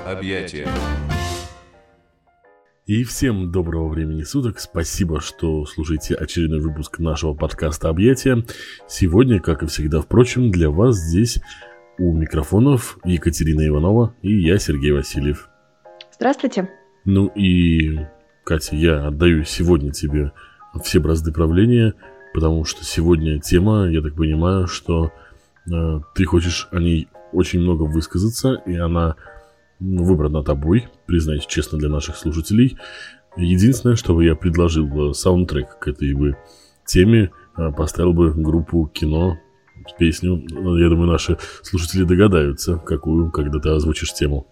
Объятия. И всем доброго времени суток. Спасибо, что слушаете очередной выпуск нашего подкаста «Объятия». Сегодня, как и всегда, впрочем, для вас здесь у микрофонов Екатерина Иванова и я, Сергей Васильев. Здравствуйте. Ну и, Катя, я отдаю сегодня тебе все бразды правления, потому что сегодня тема, я так понимаю, что ты хочешь о ней очень много высказаться, и она выбрана тобой, признаюсь честно, для наших слушателей. Единственное, что бы я предложил саундтрек к этой бы теме, поставил бы группу «Кино», песню. Я думаю, наши слушатели догадаются, какую, когда ты озвучишь тему.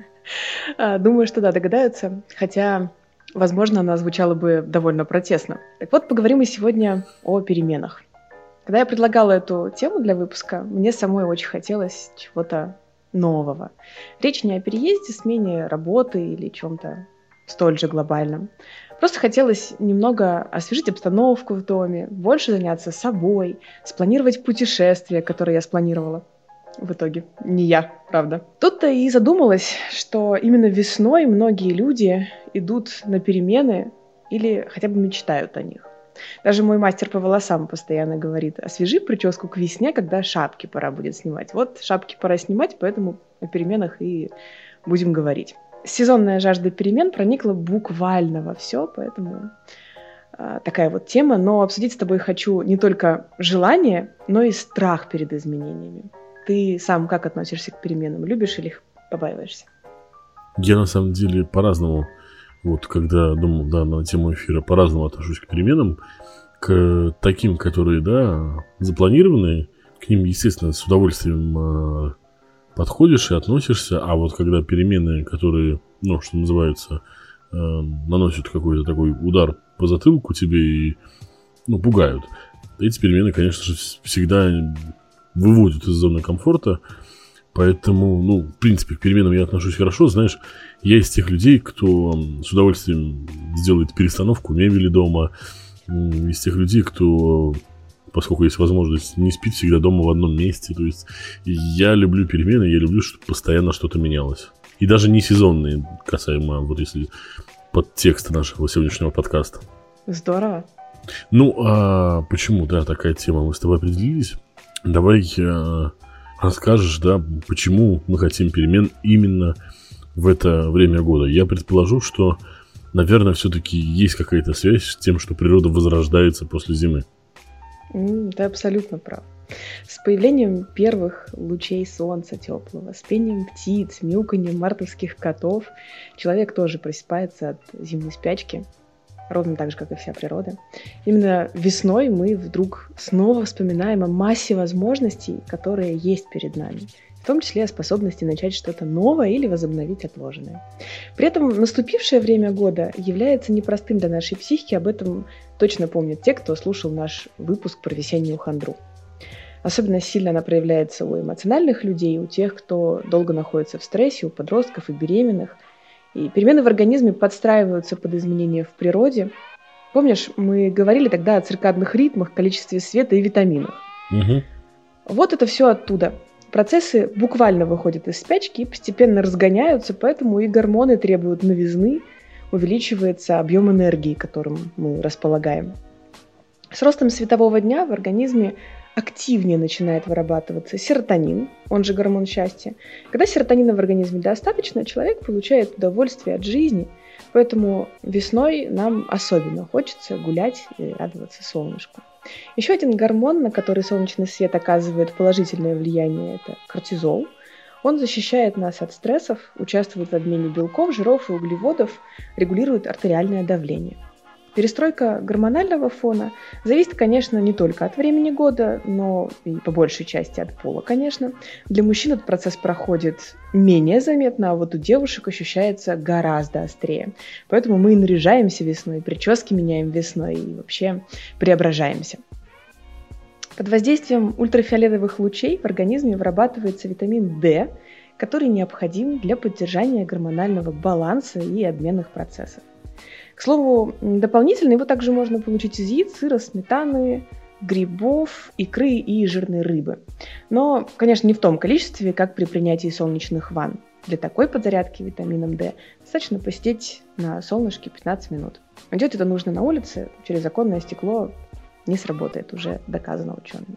Думаю, что да, догадаются, хотя, возможно, она звучала бы довольно протестно. Так вот, поговорим мы сегодня о переменах. Когда я предлагала эту тему для выпуска, мне самой очень хотелось чего-то нового. Речь не о переезде, смене работы или чем-то столь же глобальном. Просто хотелось немного освежить обстановку в доме, больше заняться собой, спланировать путешествие, которое я спланировала. В итоге не я, правда. Тут-то и задумалась, что именно весной многие люди идут на перемены или хотя бы мечтают о них. Даже мой мастер по волосам постоянно говорит: освежи прическу к весне, когда шапки пора будет снимать. Вот шапки пора снимать, поэтому о переменах и будем говорить. Сезонная жажда перемен проникла буквально во все, поэтому такая вот тема. Но обсудить с тобой хочу не только желание, но и страх перед изменениями. Ты сам как относишься к переменам? Любишь или их побаиваешься? Я на самом деле по-разному, вот когда думал, да, на тему эфира, по-разному отношусь к переменам. К таким, которые, да, запланированные, к ним, естественно, с удовольствием подходишь и относишься. А вот когда перемены, которые, ну, что называется, наносят какой-то такой удар по затылку тебе и, ну, пугают, эти перемены, конечно же, всегда выводят из зоны комфорта. Поэтому, ну, в принципе, к переменам я отношусь хорошо. Знаешь, я из тех людей, кто с удовольствием сделает перестановку мебели дома. Из тех людей, кто, поскольку есть возможность, не спит всегда дома в одном месте. То есть я люблю перемены, я люблю, чтобы постоянно что-то менялось. И даже не сезонные, касаемо, вот если подтекста нашего сегодняшнего подкаста. Здорово. Ну, а почему, да, такая тема? Мы с тобой определились. Давай расскажешь, да, почему мы хотим перемен именно в это время года. Я предположу, что, наверное, все-таки есть какая-то связь с тем, что природа возрождается после зимы. Ты абсолютно прав. С появлением первых лучей солнца теплого, с пением птиц, мяуканьем мартовских котов человек тоже просыпается от зимней спячки, ровно так же, как и вся природа. Именно весной мы вдруг снова вспоминаем о массе возможностей, которые есть перед нами, в том числе о способности начать что-то новое или возобновить отложенное. При этом наступившее время года является непростым для нашей психики, об этом точно помнят те, кто слушал наш выпуск про весеннюю хандру. Особенно сильно она проявляется у эмоциональных людей, у тех, кто долго находится в стрессе, у подростков и беременных. И перемены в организме подстраиваются под изменения в природе. Помнишь, мы говорили тогда о циркадных ритмах, количестве света и витаминах. Угу. Вот это все оттуда. Процессы буквально выходят из спячки и постепенно разгоняются, поэтому и гормоны требуют новизны, увеличивается объем энергии, которым мы располагаем. С ростом светового дня в организме активнее начинает вырабатываться серотонин, он же гормон счастья. Когда серотонина в организме достаточно, человек получает удовольствие от жизни, поэтому весной нам особенно хочется гулять и радоваться солнышку. Еще один гормон, на который солнечный свет оказывает положительное влияние, это кортизол. Он защищает нас от стрессов, участвует в обмене белков, жиров и углеводов, регулирует артериальное давление. Перестройка гормонального фона зависит, конечно, не только от времени года, но и по большей части от пола, конечно. Для мужчин этот процесс проходит менее заметно, а вот у девушек ощущается гораздо острее. Поэтому мы и наряжаемся весной, прически меняем весной и вообще преображаемся. Под воздействием ультрафиолетовых лучей в организме вырабатывается витамин D, который необходим для поддержания гормонального баланса и обменных процессов. К слову, дополнительно его также можно получить из яиц, сыра, сметаны, грибов, икры и жирной рыбы. Но, конечно, не в том количестве, как при принятии солнечных ванн. Для такой подзарядки витамином D достаточно посидеть на солнышке 15 минут. Делать это нужно на улице, через оконное стекло не сработает, уже доказано учеными.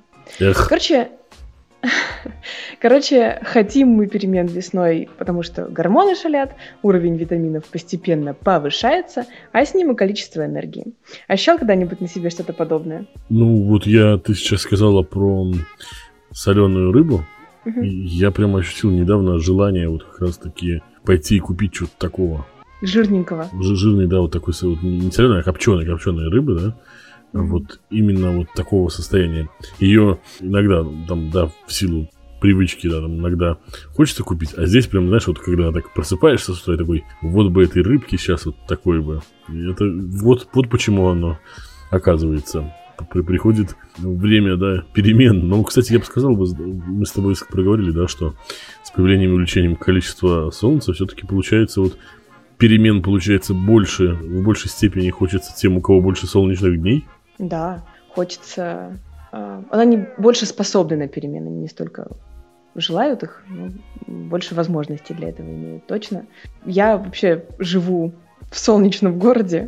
Короче, хотим мы перемен весной, потому что гормоны шалят, уровень витаминов постепенно повышается, а с ним и количество энергии. Ощущал когда-нибудь на себе что-то подобное? Ну, вот ты сейчас сказала про соленую рыбу. Я прям ощутил недавно желание вот как раз-таки пойти и купить что-то такого. Жирненького. Жирный, да, вот такой, вот, не соленая, а копченая рыбы, да. Вот именно вот такого состояния. Ее иногда, там, да, в силу привычки, да, там, иногда хочется купить, а здесь прям, знаешь, вот когда так просыпаешься с утра, такой, вот бы этой рыбки сейчас вот такой бы. И это вот почему оно оказывается. Приходит время, да, перемен. Но, кстати, я бы сказал, мы с тобой проговорили, да, что с появлением и увеличением количества солнца все-таки получается вот перемен получается больше, в большей степени хочется тем, у кого больше солнечных дней. Да, хочется... Она не больше способна на перемены, не столько желают их, но больше возможностей для этого имеют, точно. Я вообще живу в солнечном городе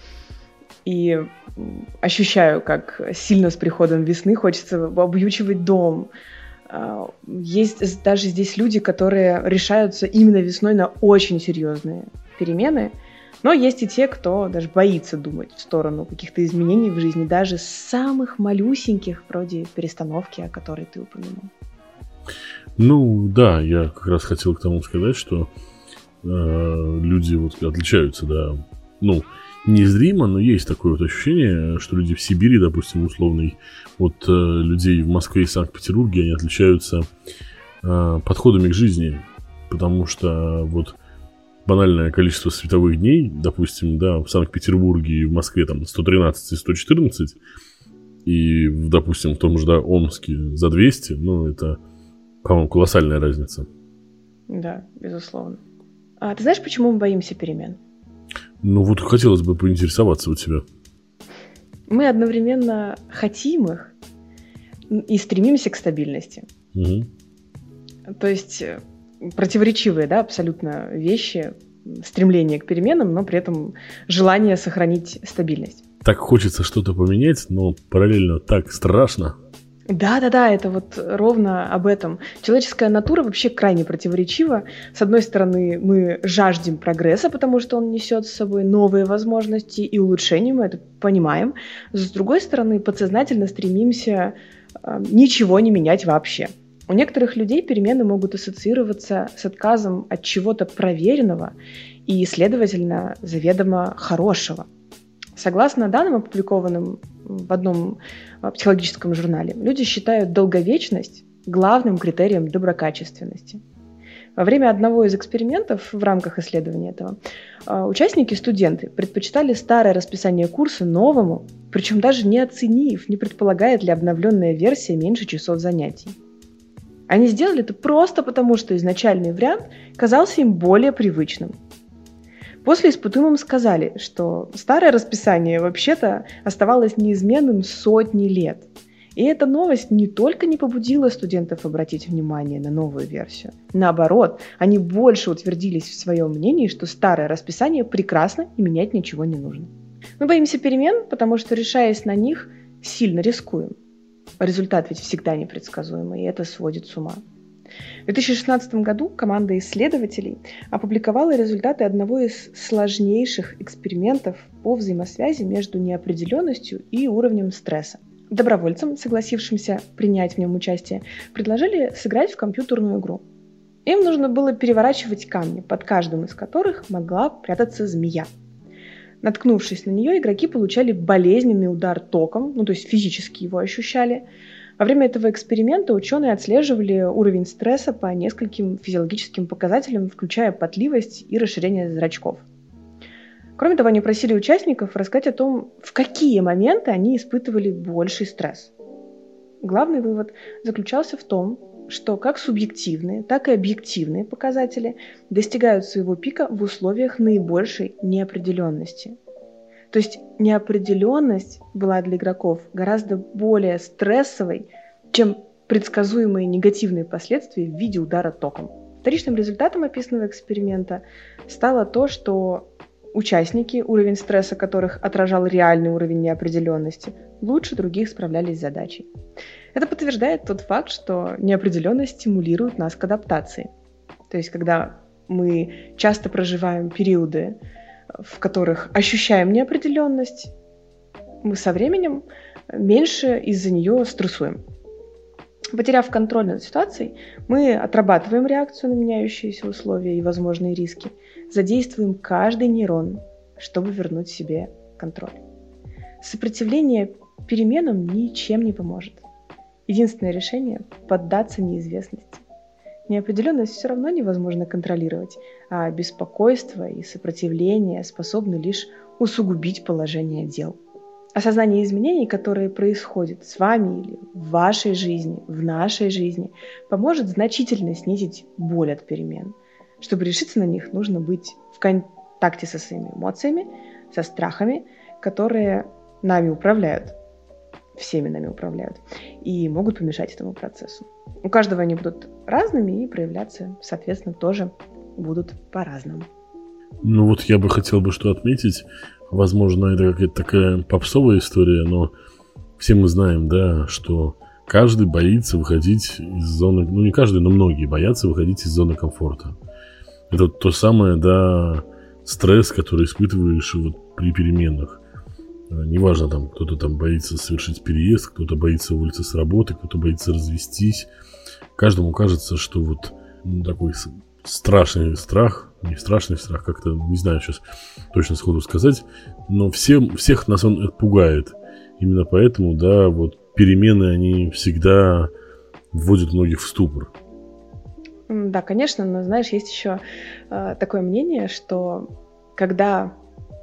и ощущаю, как сильно с приходом весны хочется объючивать дом. Есть даже здесь люди, которые решаются именно весной на очень серьезные перемены, но есть и те, кто даже боится думать в сторону каких-то изменений в жизни, даже самых малюсеньких, вроде перестановки, о которой ты упомянул. Ну, да, я как раз хотел к тому сказать, что люди вот отличаются, да, ну, незримо, но есть такое вот ощущение, что люди в Сибири, допустим, условной, от людей в Москве и Санкт-Петербурге, они отличаются подходами к жизни, потому что вот банальное количество световых дней, допустим, да, в Санкт-Петербурге и в Москве там 113 и 114, и, допустим, в том же, да, Омске за 200, ну, это, по-моему, колоссальная разница. Да, безусловно. А ты знаешь, почему мы боимся перемен? Ну, вот хотелось бы поинтересоваться у тебя. Мы одновременно хотим их и стремимся к стабильности. Угу. То есть противоречивые, да, абсолютно вещи, стремление к переменам, но при этом желание сохранить стабильность. Так хочется что-то поменять, но параллельно так страшно. Да, это вот ровно об этом. Человеческая натура вообще крайне противоречива. С одной стороны, мы жаждем прогресса, потому что он несет с собой новые возможности и улучшения, мы это понимаем. С другой стороны, подсознательно стремимся ничего не менять вообще. У некоторых людей перемены могут ассоциироваться с отказом от чего-то проверенного и, следовательно, заведомо хорошего. Согласно данным, опубликованным в одном психологическом журнале, люди считают долговечность главным критерием доброкачественности. Во время одного из экспериментов в рамках исследования этого участники, студенты, предпочитали старое расписание курса новому, причем даже не оценив, не предполагает ли обновленная версия меньше часов занятий. Они сделали это просто потому, что изначальный вариант казался им более привычным. После испытуемым сказали, что старое расписание вообще-то оставалось неизменным сотни лет. И эта новость не только не побудила студентов обратить внимание на новую версию. Наоборот, они больше утвердились в своем мнении, что старое расписание прекрасно и менять ничего не нужно. Мы боимся перемен, потому что, решаясь на них, сильно рискуем. Результат ведь всегда непредсказуемый, и это сводит с ума. В 2016 году команда исследователей опубликовала результаты одного из сложнейших экспериментов по взаимосвязи между неопределенностью и уровнем стресса. Добровольцам, согласившимся принять в нем участие, предложили сыграть в компьютерную игру. Им нужно было переворачивать камни, под каждым из которых могла прятаться змея. Наткнувшись на нее, игроки получали болезненный удар током, то есть физически его ощущали. Во время этого эксперимента ученые отслеживали уровень стресса по нескольким физиологическим показателям, включая потливость и расширение зрачков. Кроме того, они просили участников рассказать о том, в какие моменты они испытывали больший стресс. Главный вывод заключался в том, что как субъективные, так и объективные показатели достигают своего пика в условиях наибольшей неопределенности. То есть неопределенность была для игроков гораздо более стрессовой, чем предсказуемые негативные последствия в виде удара током. Вторичным результатом описанного эксперимента стало то, что участники, уровень стресса которых отражал реальный уровень неопределенности, лучше других справлялись с задачей. Это подтверждает тот факт, что неопределенность стимулирует нас к адаптации. То есть, когда мы часто проживаем периоды, в которых ощущаем неопределенность, мы со временем меньше из-за нее стрессуем. Потеряв контроль над ситуацией, мы отрабатываем реакцию на меняющиеся условия и возможные риски, задействуем каждый нейрон, чтобы вернуть себе контроль. Сопротивление переменам ничем не поможет. Единственное решение – поддаться неизвестности. Неопределенность все равно невозможно контролировать, а беспокойство и сопротивление способны лишь усугубить положение дел. Осознание изменений, которые происходят с вами или в вашей жизни, в нашей жизни, поможет значительно снизить боль от перемен. Чтобы решиться на них, нужно быть в контакте со своими эмоциями, со страхами, которые нами управляют, всеми нами управляют, и могут помешать этому процессу. У каждого они будут разными и проявляться, соответственно, тоже будут по-разному. Ну вот я бы хотел что отметить. Возможно, это какая-то такая попсовая история, но все мы знаем, да, что каждый боится выходить из зоны... Ну, не каждый, но многие боятся выходить из зоны комфорта. Это то самое, да, стресс, который испытываешь вот при переменах. Неважно, там, кто-то там боится совершить переезд, кто-то боится уволиться с работы, кто-то боится развестись. Каждому кажется, что вот такой страшный страх, не страшный страх, как-то, не знаю сейчас точно сходу сказать, но всех нас он пугает. Именно поэтому, да, вот перемены, они всегда вводят многих в ступор. Да, конечно, но, знаешь, есть еще такое мнение, что когда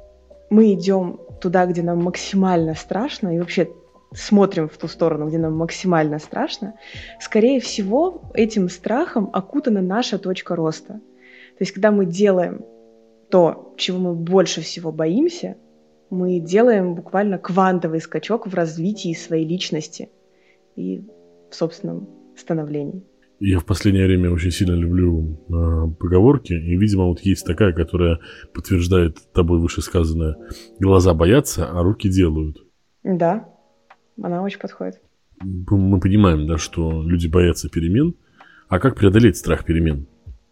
мы идем туда, где нам максимально страшно, и вообще смотрим в ту сторону, где нам максимально страшно, скорее всего, этим страхом окутана наша точка роста. То есть, когда мы делаем то, чего мы больше всего боимся, мы делаем буквально квантовый скачок в развитии своей личности и в собственном становлении. Я в последнее время очень сильно люблю поговорки, и, видимо, вот есть такая, которая подтверждает тобой вышесказанное: глаза боятся, а руки делают. Да, она очень подходит. Мы понимаем, да, что люди боятся перемен. А как преодолеть страх перемен?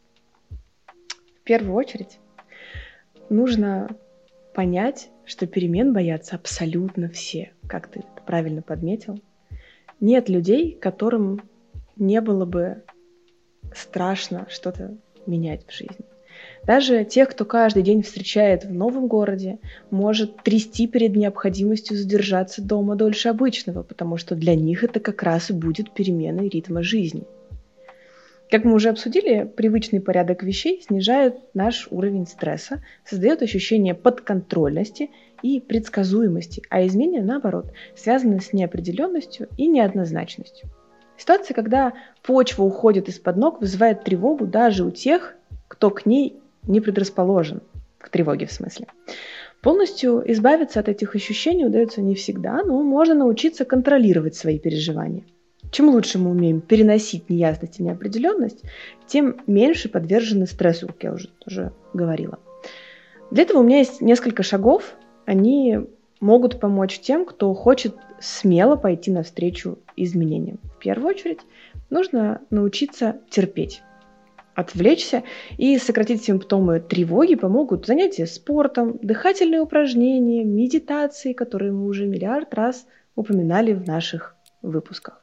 В первую очередь нужно понять, что перемен боятся абсолютно все. Как ты это правильно подметил. Нет людей, которым не было бы страшно что-то менять в жизни. Даже тех, кто каждый день встречает в новом городе, может трясти перед необходимостью задержаться дома дольше обычного, потому что для них это как раз и будет переменой ритма жизни. Как мы уже обсудили, привычный порядок вещей снижает наш уровень стресса, создает ощущение подконтрольности и предсказуемости, а изменения, наоборот, связаны с неопределенностью и неоднозначностью. Ситуация, когда почва уходит из-под ног, вызывает тревогу даже у тех, кто к ней не предрасположен, к тревоге в смысле. Полностью избавиться от этих ощущений удается не всегда, но можно научиться контролировать свои переживания. Чем лучше мы умеем переносить неясность и неопределенность, тем меньше подвержены стрессу, как я уже тоже говорила. Для этого у меня есть несколько шагов. Они могут помочь тем, кто хочет смело пойти навстречу изменениям. В первую очередь нужно научиться терпеть. Отвлечься и сократить симптомы тревоги помогут занятия спортом, дыхательные упражнения, медитации, которые мы уже миллиард раз упоминали в наших выпусках.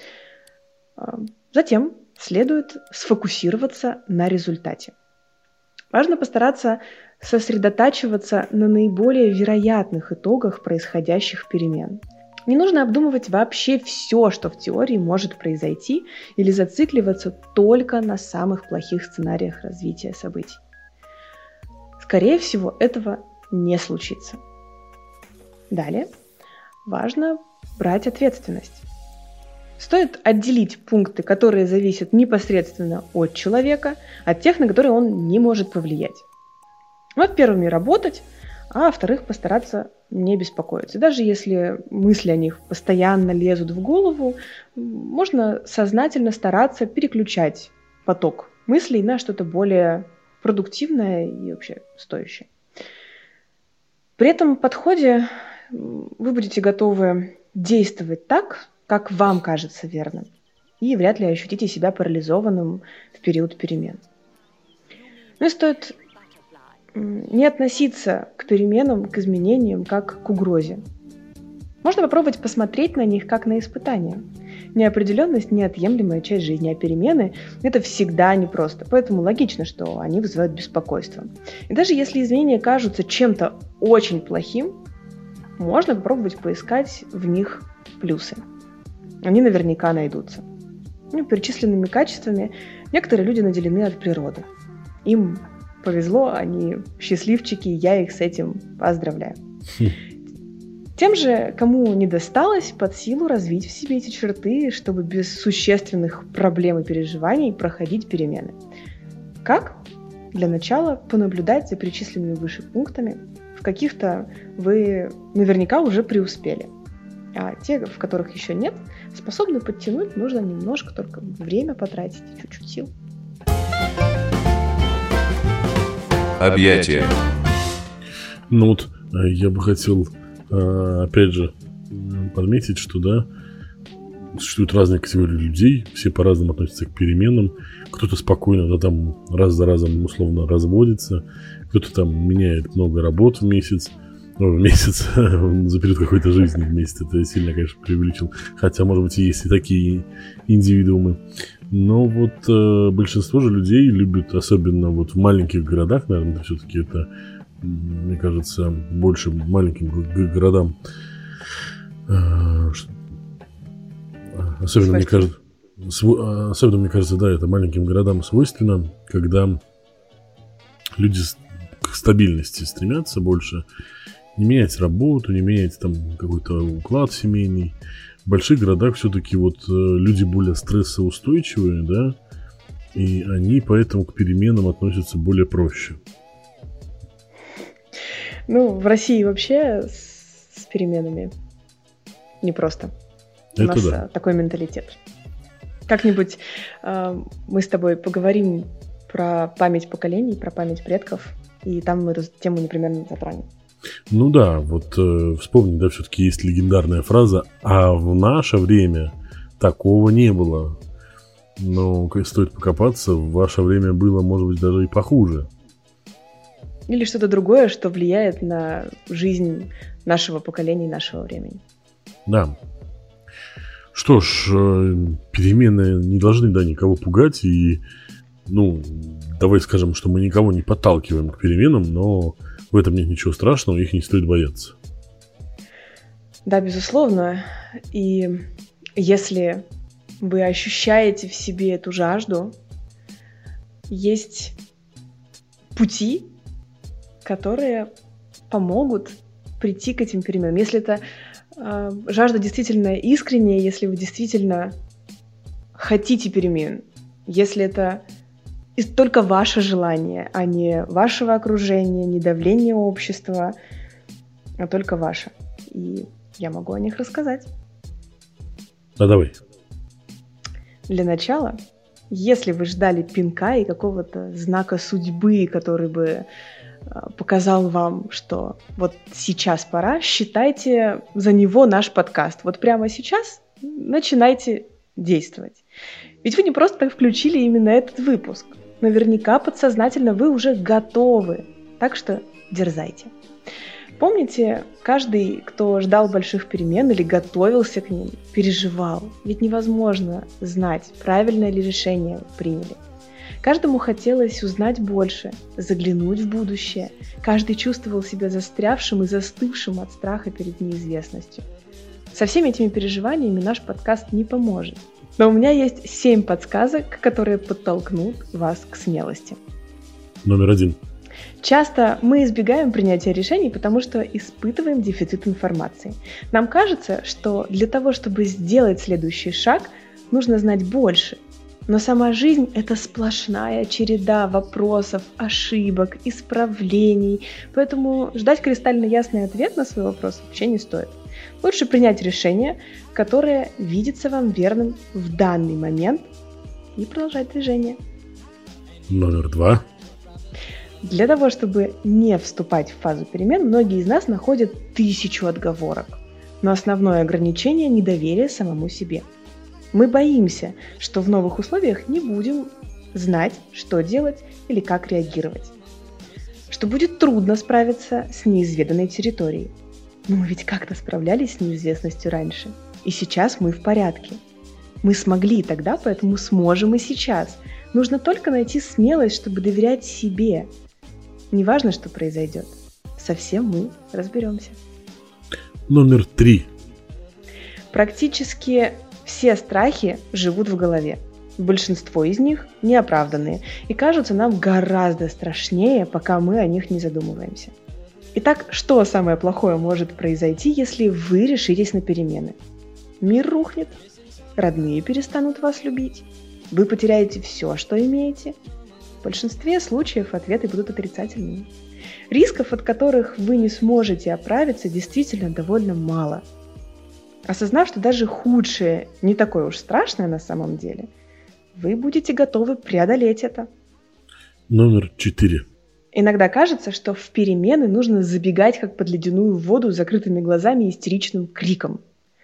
Затем следует сфокусироваться на результате. Важно постараться сосредотачиваться на наиболее вероятных итогах происходящих перемен. Не нужно обдумывать вообще все, что в теории может произойти, или зацикливаться только на самых плохих сценариях развития событий. Скорее всего, этого не случится. Далее важно брать ответственность. Стоит отделить пункты, которые зависят непосредственно от человека, от тех, на которые он не может повлиять. Вот первыми работать, а во-вторых, постараться не беспокоиться. Даже если мысли о них постоянно лезут в голову, можно сознательно стараться переключать поток мыслей на что-то более продуктивное и вообще стоящее. При этом подходе вы будете готовы действовать так, как вам кажется верным, и вряд ли ощутите себя парализованным в период перемен. Но и стоит не относиться к переменам, к изменениям, как к угрозе. Можно попробовать посмотреть на них как на испытания. Неопределенность – неотъемлемая часть жизни, а перемены – это всегда непросто, поэтому логично, что они вызывают беспокойство. И даже если изменения кажутся чем-то очень плохим, можно попробовать поискать в них плюсы. Они наверняка найдутся. Перечисленными качествами некоторые люди наделены от природы. Им повезло, они счастливчики, я их с этим поздравляю. Тем же, кому не досталось, под силу развить в себе эти черты, чтобы без существенных проблем и переживаний проходить перемены. Как? Для начала понаблюдать за перечисленными выше пунктами. В каких-то вы наверняка уже преуспели, а те, в которых еще нет, способны подтянуть, нужно немножко только время потратить, чуть-чуть сил. Объятия. Ну вот, я бы хотел, опять же, подметить, что, да, существуют разные категории людей, все по-разному относятся к переменам. Кто-то спокойно, да, там, раз за разом, условно, разводится, кто-то там меняет много работ в месяц, за период какой-то жизни в месяц. Это я сильно, конечно, преувеличил. Хотя, может быть, и есть и такие индивидуумы. Но вот большинство же людей любят, особенно вот в маленьких городах, наверное, все-таки это, мне кажется, больше маленьким городам. Особенно, мне кажется, да, это маленьким городам свойственно, когда люди к стабильности стремятся больше, не менять работу, не менять там какой-то уклад семейный. В больших городах все-таки вот люди более стрессоустойчивые, да, и они поэтому к переменам относятся более проще. Ну, в России вообще с переменами непросто. У нас такой менталитет. Как-нибудь мы с тобой поговорим про память поколений, про память предков, и там мы эту тему непременно затронем. Ну да, вот вспомни, да, все-таки есть легендарная фраза: «А в наше время такого не было». Но стоит покопаться, в ваше время было, может быть, даже и похуже. Или что-то другое, что влияет на жизнь нашего поколения и нашего времени. Да. Что ж, перемены не должны, да, никого пугать. И, ну, давай скажем, что мы никого не подталкиваем к переменам, но в этом нет ничего страшного, их не стоит бояться. Да, безусловно. И если вы ощущаете в себе эту жажду, есть пути, которые помогут прийти к этим переменам. Если это жажда действительно искренняя, если вы действительно хотите перемен, если это только ваше желание, а не вашего окружения, не давление общества, а только ваше. И я могу о них рассказать. Да, давай. Для начала, если вы ждали пинка и какого-то знака судьбы, который бы показал вам, что вот сейчас пора, считайте за него наш подкаст. Вот прямо сейчас начинайте действовать. Ведь вы не просто так включили именно этот выпуск. Наверняка подсознательно вы уже готовы. Так что дерзайте. Помните, каждый, кто ждал больших перемен или готовился к ним, переживал. Ведь невозможно знать, правильное ли решение вы приняли. Каждому хотелось узнать больше, заглянуть в будущее. Каждый чувствовал себя застрявшим и застывшим от страха перед неизвестностью. Со всеми этими переживаниями наш подкаст не поможет. Но у меня есть 7 подсказок, которые подтолкнут вас к смелости. Номер 1. Часто мы избегаем принятия решений, потому что испытываем дефицит информации. Нам кажется, что для того, чтобы сделать следующий шаг, нужно знать больше. Но сама жизнь – это сплошная череда вопросов, ошибок, исправлений. Поэтому ждать кристально ясный ответ на свой вопрос вообще не стоит. Лучше принять решение, которое видится вам верным в данный момент, и продолжать движение. Номер 2. Для того, чтобы не вступать в фазу перемен, многие из нас находят 1000 отговорок. Но основное ограничение – недоверие самому себе. Мы боимся, что в новых условиях не будем знать, что делать или как реагировать. Что будет трудно справиться с неизведанной территорией. Но мы ведь как-то справлялись с неизвестностью раньше. И сейчас мы в порядке. Мы смогли тогда, поэтому сможем и сейчас. Нужно только найти смелость, чтобы доверять себе. Неважно, что произойдет. Со всем мы разберемся. Номер 3. Практически все страхи живут в голове. Большинство из них неоправданные и кажутся нам гораздо страшнее, пока мы о них не задумываемся. Итак, что самое плохое может произойти, если вы решитесь на перемены? Мир рухнет, родные перестанут вас любить, вы потеряете все, что имеете. В большинстве случаев ответы будут отрицательными. Рисков, от которых вы не сможете оправиться, действительно довольно мало. Осознав, что даже худшее не такое уж страшное на самом деле, вы будете готовы преодолеть это. Номер 4. Иногда кажется, что в перемены нужно забегать как под ледяную воду с закрытыми глазами и истеричным криком.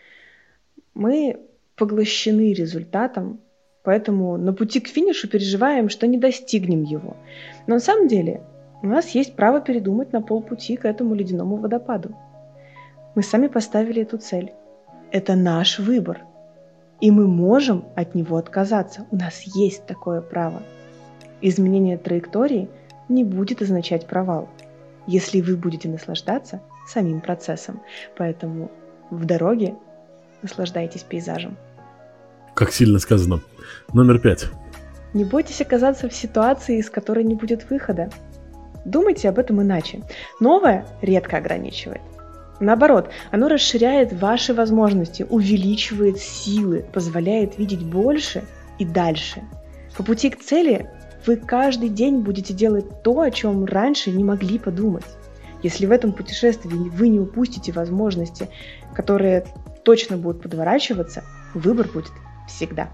Мы поглощены результатом, поэтому на пути к финишу переживаем, что не достигнем его. Но на самом деле у нас есть право передумать на полпути к этому ледяному водопаду. Мы сами поставили эту цель. Это наш выбор. И мы можем от него отказаться. У нас есть такое право. Изменение траектории не будет означать провал, если вы будете наслаждаться самим процессом. Поэтому в дороге наслаждайтесь пейзажем. Как сильно сказано. Номер 5. Не бойтесь оказаться в ситуации, из которой не будет выхода. Думайте об этом иначе. Новое редко ограничивает. Наоборот, оно расширяет ваши возможности, увеличивает силы, позволяет видеть больше и дальше. По пути к цели вы каждый день будете делать то, о чем раньше не могли подумать. Если в этом путешествии вы не упустите возможности, которые точно будут подворачиваться, выбор будет всегда.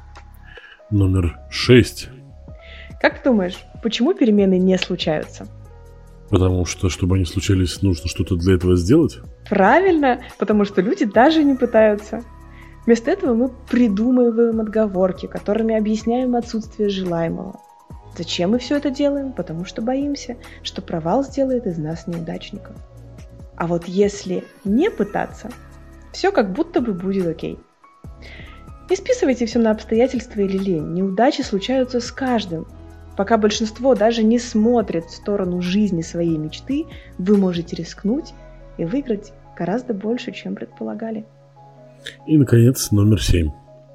Номер 6. Как ты думаешь, почему перемены не случаются? Потому что, чтобы они случались, нужно что-то для этого сделать? Правильно, потому что люди даже не пытаются. Вместо этого мы придумываем отговорки, которыми объясняем отсутствие желаемого. Зачем мы все это делаем? Потому что боимся, что провал сделает из нас неудачников. А вот если не пытаться, все как будто бы будет окей. Не списывайте все на обстоятельства или лень. Неудачи случаются с каждым. Пока большинство даже не смотрит в сторону жизни своей мечты, вы можете рискнуть и выиграть гораздо больше, чем предполагали. И, наконец, номер 7.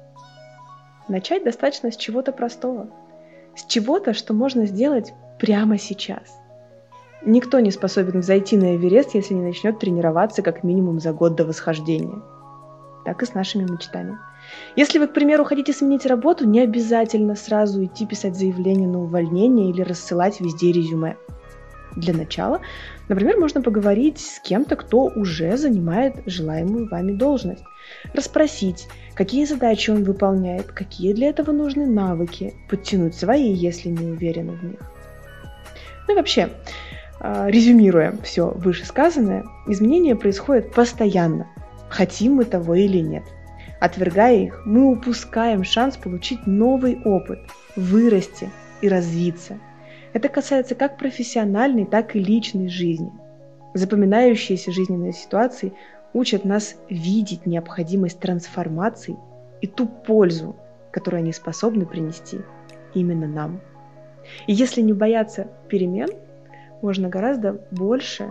Начать достаточно с чего-то простого. С чего-то, что можно сделать прямо сейчас. Никто не способен взойти на Эверест, если не начнет тренироваться как минимум за год до восхождения. Так и с нашими мечтами. Если вы, к примеру, хотите сменить работу, не обязательно сразу идти писать заявление на увольнение или рассылать везде резюме. Для начала, например, можно поговорить с кем-то, кто уже занимает желаемую вами должность. Расспросить, какие задачи он выполняет, какие для этого нужны навыки, подтянуть свои, если не уверены в них. Ну и вообще, резюмируя все вышесказанное, изменения происходят постоянно, хотим мы того или нет. Отвергая их, мы упускаем шанс получить новый опыт, вырасти и развиться. Это касается как профессиональной, так и личной жизни. Запоминающиеся жизненные ситуации учат нас видеть необходимость трансформаций и ту пользу, которую они способны принести именно нам. И если не бояться перемен, можно гораздо больше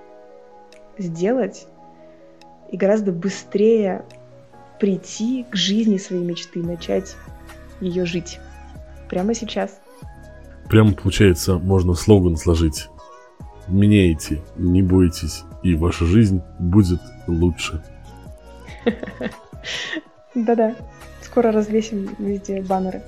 сделать и гораздо быстрее прийти к жизни своей мечты, начать ее жить прямо сейчас. Прямо, получается, можно слоган сложить. Меняйте, не бойтесь, и ваша жизнь будет лучше. Да-да, скоро развесим везде баннеры.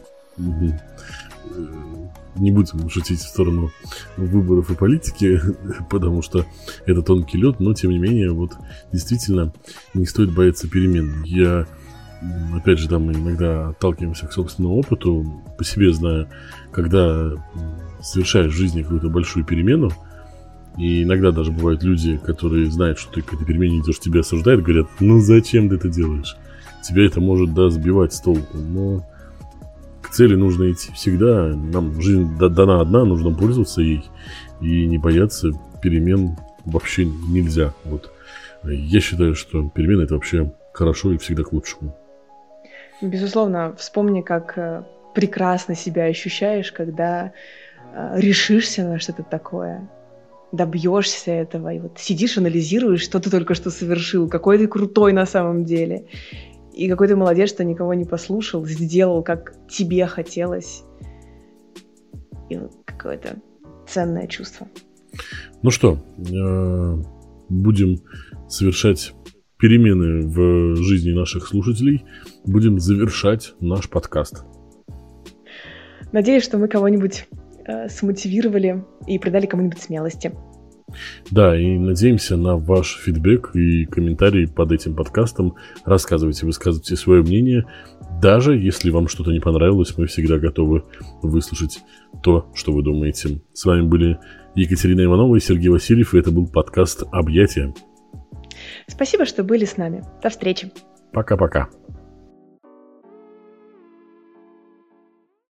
Не будем шутить в сторону выборов и политики, потому что это тонкий лед, но тем не менее, вот действительно не стоит бояться перемен. Я опять же, мы иногда отталкиваемся к собственному опыту, по себе знаю, когда совершаешь в жизни какую-то большую перемену, и иногда даже бывают люди, которые знают, что ты к этой перемене идешь, тебя осуждают, говорят, зачем ты это делаешь? Тебя это может, сбивать с толку, но к цели нужно идти всегда. Нам жизнь дана одна, нужно пользоваться ей, и не бояться перемен вообще нельзя. Я считаю, что перемены — это вообще хорошо и всегда к лучшему. Безусловно, вспомни, как прекрасно себя ощущаешь, когда решишься на что-то такое, добьешься этого, и сидишь, анализируешь, что ты только что совершил, какой ты крутой на самом деле, и какой ты молодец, что никого не послушал, сделал, как тебе хотелось, и какое-то ценное чувство. Ну что, будем совершать перемены в жизни наших слушателей, будем завершать наш подкаст. Надеюсь, что мы кого-нибудь смотивировали и придали кому-нибудь смелости. Да, и надеемся на ваш фидбэк и комментарии под этим подкастом. Рассказывайте, высказывайте свое мнение. Даже если вам что-то не понравилось, мы всегда готовы выслушать то, что вы думаете. С вами были Екатерина Иванова и Сергей Васильев, и это был подкаст «Объятия». Спасибо, что были с нами. До встречи. Пока-пока.